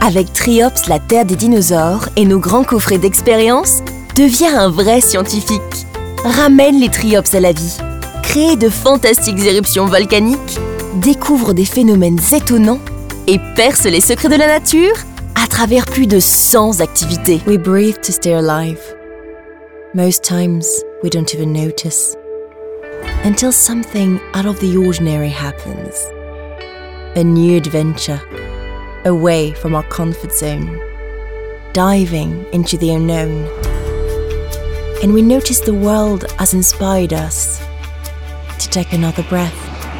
Avec Triops, la terre des dinosaures et nos grands coffrets d'expérience, deviens un vrai scientifique. Ramène les Triops à la vie. Crée de fantastiques éruptions volcaniques, découvre des phénomènes étonnants et perce les secrets de la nature à travers plus de 100 activités. We breathe to stay alive. Most times, we don't even notice. Until something out of the ordinary happens. A new adventure, away from our comfort zone. Diving into the unknown. And we notice the world has inspired us to take another breath.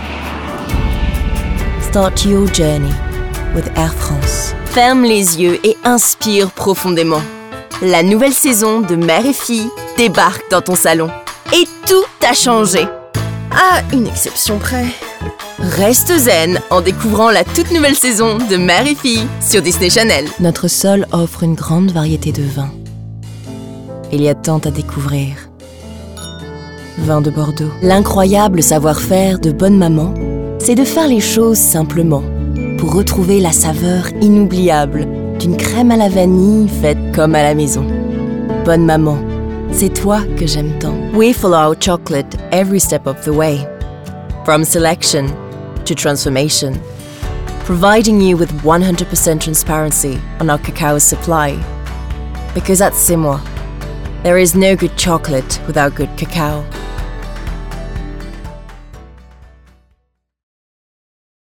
Start your journey with Air France. Ferme les yeux et inspire profondément. La nouvelle saison de Mère et Fille débarque dans ton salon. Et tout a changé. À une exception près. Reste zen en découvrant la toute nouvelle saison de Mère et Fille sur Disney Channel. Notre sol offre une grande variété de vins. Il y a tant à découvrir. Vin de Bordeaux. L'incroyable savoir-faire de Bonne Maman, c'est de faire les choses simplement pour retrouver la saveur inoubliable d'une crème à la vanille faite comme à la maison. Bonne Maman, c'est toi que j'aime tant. We follow our chocolate every step of the way. From selection to transformation. Providing you with 100% transparency on our cacao supply. Because at C'est Moi, there is no good chocolate without good cacao.